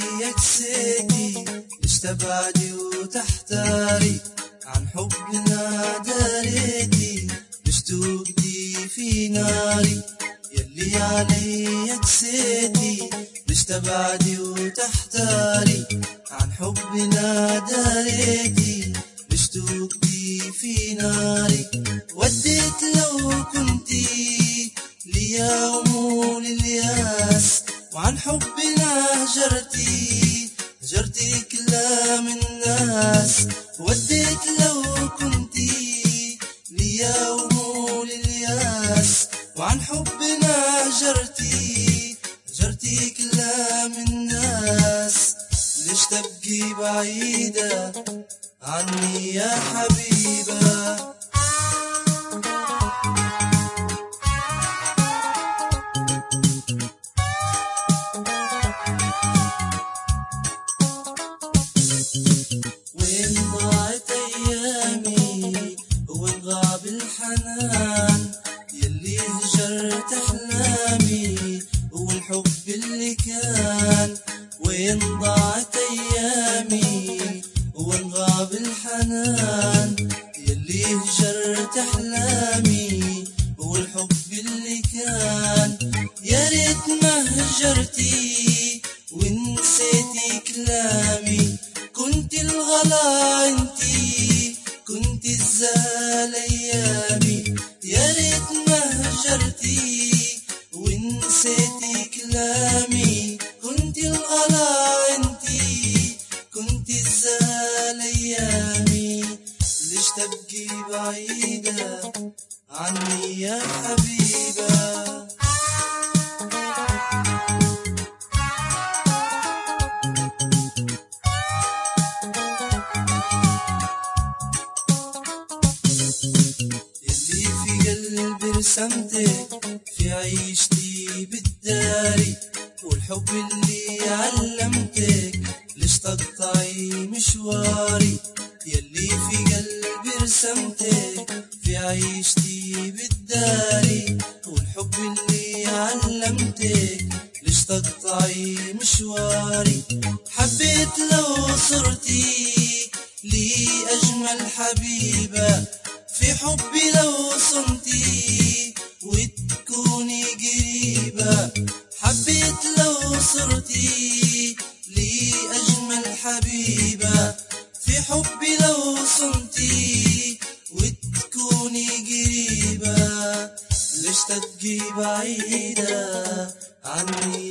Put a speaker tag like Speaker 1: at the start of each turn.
Speaker 1: يكسيتي ليش تبعدي وتحتاري عن حبنا داريتي ليش توقدي في ناري يلي علي يكسيتي ليش تبعدي وتحتاري عن حبنا داريتي ليش توقدي في ناري وديت لو كنتي ليوم للياس وعن حبنا هجرتي كلام الناس وديت لو كنتي ليوم للياس وعن حبنا هجرتي كلام الناس ليش تبقي بعيدة عني يا حبيبة وين ضاعت أيامي وين غاب الحنان يلي هجرت أحلامي والحب اللي كان وين ضاعت أيامي وين غاب الحنان يلي هجرت أحلامي والحب اللي كان يا ريت ما هجرتي ونسيتي كلامي كنت الغلا انتي كنت الزال ايامي يا ريت ما هجرتي ونسيتي كلامي كنت الغلا انتي كنت الزال ايامي ليش تبقي بعيدة عني يا حبيبة قلبي رسمتك في عيشتي بالداري والحب اللي علمتك ليش تقطعي مشواري يلي في قلبي رسمتك في عيشتي بالداري والحب اللي علمتك ليش تقطعي مشواري حبيت لو صرتي لي أجمل حبيبة في حبي لو صنتي وتكوني قريبة حبيت لو صرتي لي أجمل حبيبة في حبي لو صنتي وتكوني قريبة ليش تبقي بعيدة عني